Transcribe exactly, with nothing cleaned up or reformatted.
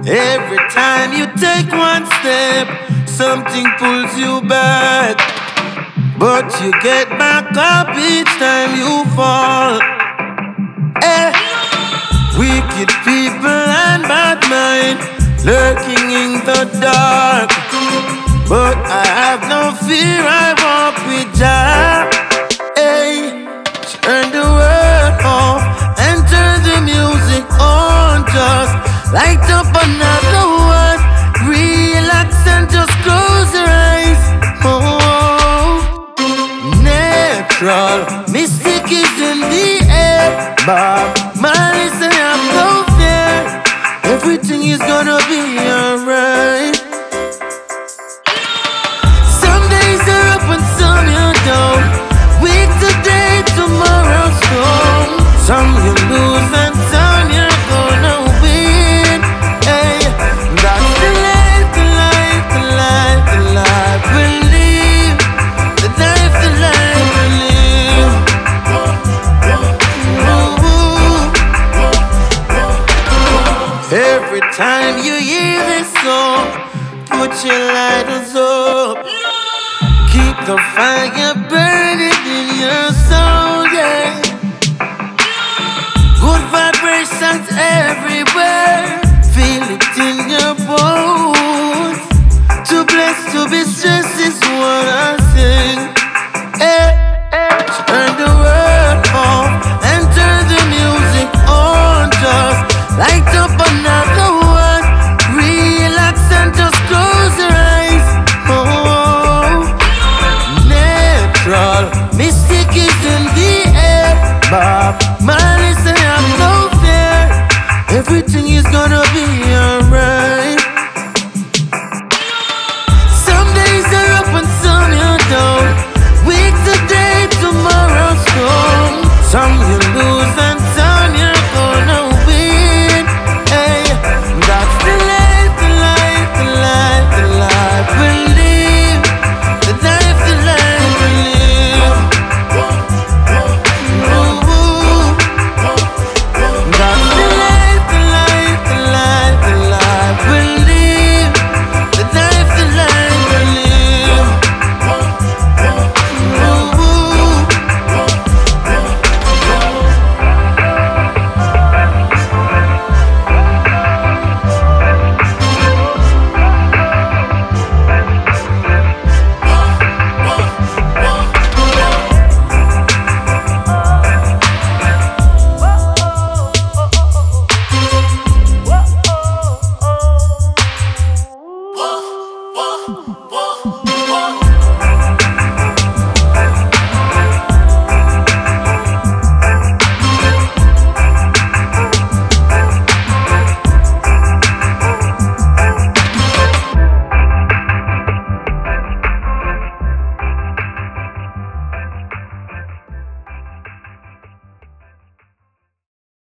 Every time you take one step, something pulls you back. But you get back up each time you fall. Eh. Wicked people and bad mind lurking in the dark. But I have no fear, I walk with Jah. Hey, turn the world off and turn the music on. Just light up another one. Relax and just close your eyes. Oh, natural mystic is in the air. Bob Marley say I'm no fear. Everything is gonna be alright. Some days are up and some you're down. Week today, tomorrow's gone. Some you lose and some you're gonna win. Hey, that's the life, the life, the life, the life we live. The life, the life we live. Ooh. Every time you hear this song, put your lighters up. Keep the fire burning in your soul, yeah. Good vibrations everywhere. Feel it in your bones. Too blessed to be stressed is what I